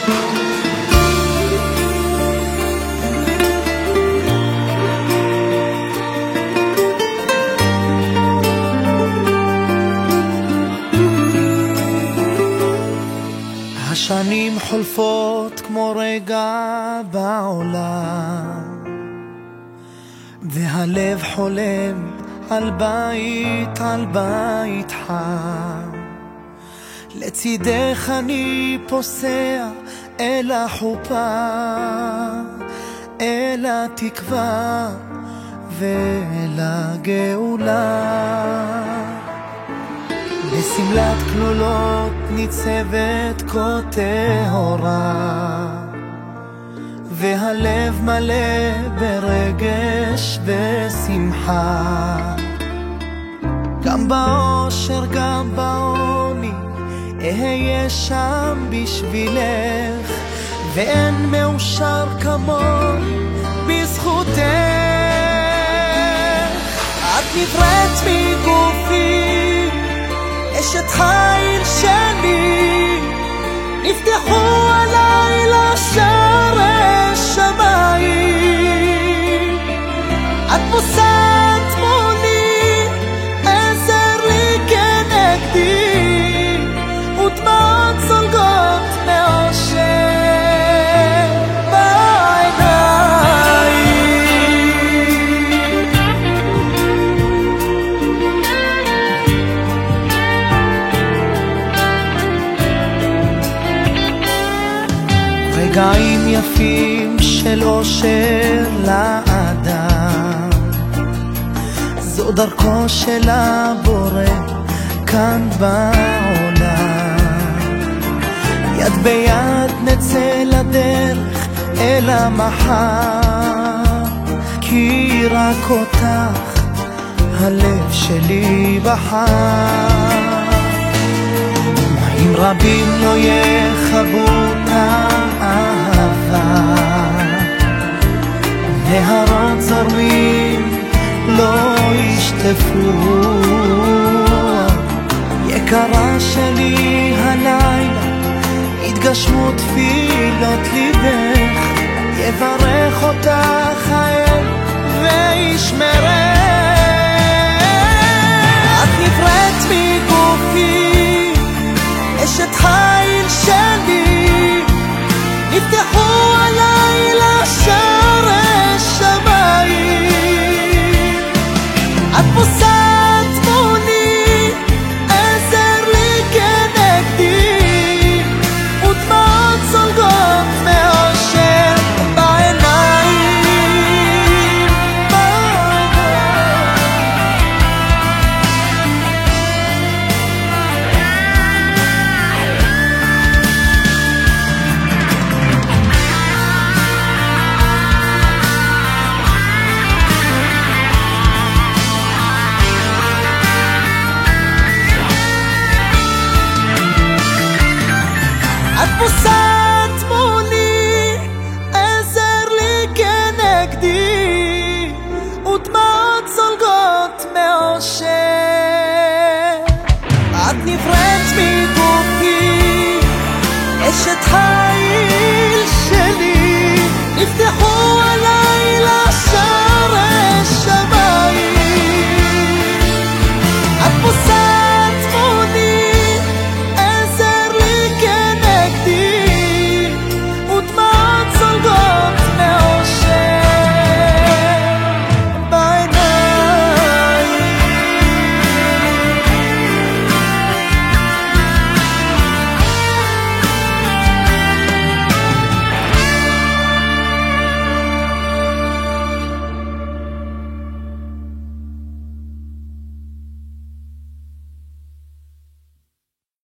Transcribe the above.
השנים חולפות כמו רגע בעולם, והלב חולם על בית חם. לצידך אני פוסע אל החופה, אל התקווה ואל הגאולה. בסמלת כלולות ניצבת כה טהורה, והלב מלא ברגש ושמחה. גם באושר גם בעוני אהיה שם בשבילך, ואין מאושר כמוני בזכותך. את נבראת מגופי, אשת חיל שלי, נפתחו הלילה שערי שמיים. את פוסעת מולי, עזר לי כנגדי, ודמעות זולגות מאושר רגעים יפים של אושר לאדם, זו דרכו של הבורא כאן בעולם. יד ביד נצא לדרך אל המחר, כי רק אותך הלב שלי בחר. מים רבים לא יחבו האהבה, נהרות זורמים לא ישטפו. יקרה שלי הלילה, יתגשמו תפילות ליבך, יברך אותך האל וישמרך. את נבראת מגופי, אשת חיל שלי, נפתחו הלילה שערי שמיים. את פוסעת מולי, עזר לי כנגדי, ודמעות זולגות מאושר בעיניים. את פוסעת מולי, עזר לי כנגדי, ודמעות זולגות מאושר. את נבראת מגופי, אשת חיל שלי, נפתחו עליי